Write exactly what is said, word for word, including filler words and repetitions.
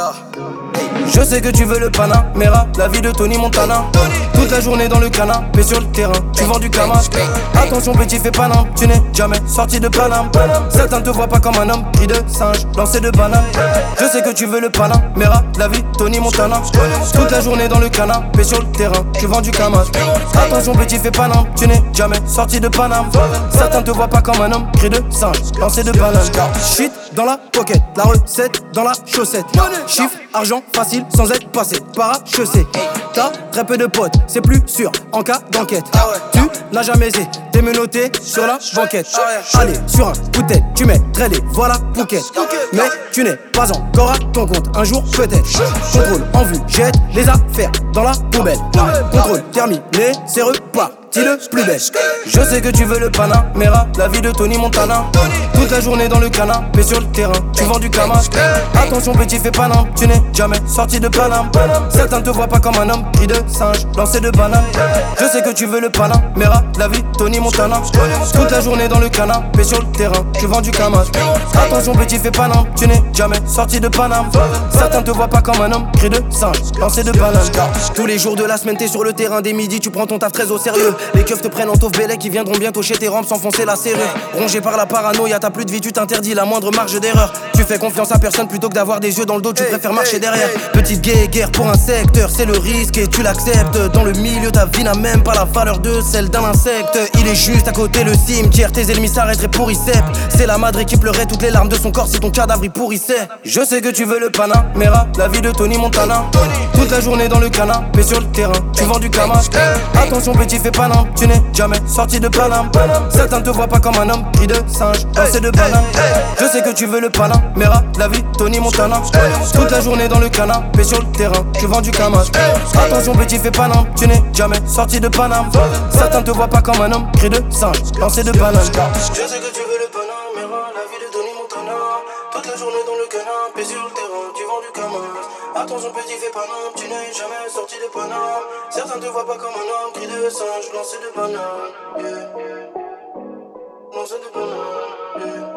Je sais que tu veux le Panamera, la vie de Tony Montana. Toute la journée dans le canapé sur le terrain, tu vends du camas. Attention petit, fais pas n'importe, tu n'es jamais sorti de Paname. Certains te voient pas comme un homme, cri de singe, lancé de banane. Je sais que tu veux le Panamera, la vie Tony Montana. Toute la journée dans le canapé sur le terrain, tu vends du camas. Attention petit, fais pas n'importe, tu n'es jamais sorti de Paname. Certains te voient pas comme un homme, cri de singe, lancé de banane. Shit dans la pocket, la recette dans la chaussette. Chiffre, argent facile sans être passé par H E C. T'as très peu de potes, c'est plus sûr en cas d'enquête. Tu n'as jamais été menotté sur la banquette. Allez, sur un coup de tête, tu mettrais les voilà Phuket. Mais tu n'es pas encore à ton compte, un jour peut-être. Contrôle en vue, jette les affaires dans la poubelle. Contrôle terminé, c'est reparti le plus belle. Je sais que tu veux le Panamera, la vie de Tony Montana. Toute la journée dans le canapé sur le terrain, tu vends du camas. Attention petit, fais pas n'importe, tu n'es jamais sorti de Paname. Certains te voient pas comme un homme, cri de singe, lancé de banane. Je sais que tu veux le Panamera, la vie Tony Montana. Toute la journée dans le canapé sur le terrain, tu vends du camas. Attention petit, fais pas n'importe, tu n'es jamais sorti de Paname. Certains te voient pas comme un homme, cri de singe, lancé de banane. Tous les jours de la semaine t'es sur le terrain, dès midi tu prends ton taf très au sérieux. Les keufs te prennent en taufe bélec, qui viendront bientôt chez tes rampes s'enfoncer la serrure. Rongé par la paranoïa, t'as plus de vie, tu t'interdis la moindre marge d'erreur. Tu fais confiance à personne plutôt que d'avoir des yeux dans le dos, tu préfères marcher derrière. Petite guerre pour un secteur, c'est le risque et tu l'acceptes. Dans le milieu, ta vie n'a même pas la valeur de celle d'un insecte. Il est juste à côté le cimetière, tes ennemis s'arrêteraient pour y cep. C'est la madre qui pleurait toutes les larmes de son corps si ton cadavre y pourrissait. Je sais que tu veux le Panamera, la vie de Tony Montana. Toute la journée dans le canapé sur le terrain, tu vends du camas. Attention petit, fais pas n'importe, tu n'es jamais sorti de Paname. Certains te voient pas comme un homme, cri de singe, lancé de banane. Je sais que tu veux le Panamera, la vie Tony Montana. Toute la journée dans le canapé sur le terrain, tu vends du camas. Attention petit, fais pas n'importe, tu n'es jamais sorti de Paname. Certains te voient pas comme un homme, cri de singe, lancé de banane. Je sais que tu veux le Panamera, la vie de Tony Montana. Toute la journée dans le canapé sur le terrain, tu vends du camas. Attention petit, fais pas n'importe, tu n'es jamais sorti de Paname. Certains te voient pas comme un homme, cri de singe, lancé de banane. Yeah, yeah. Lancé de banane, yeah.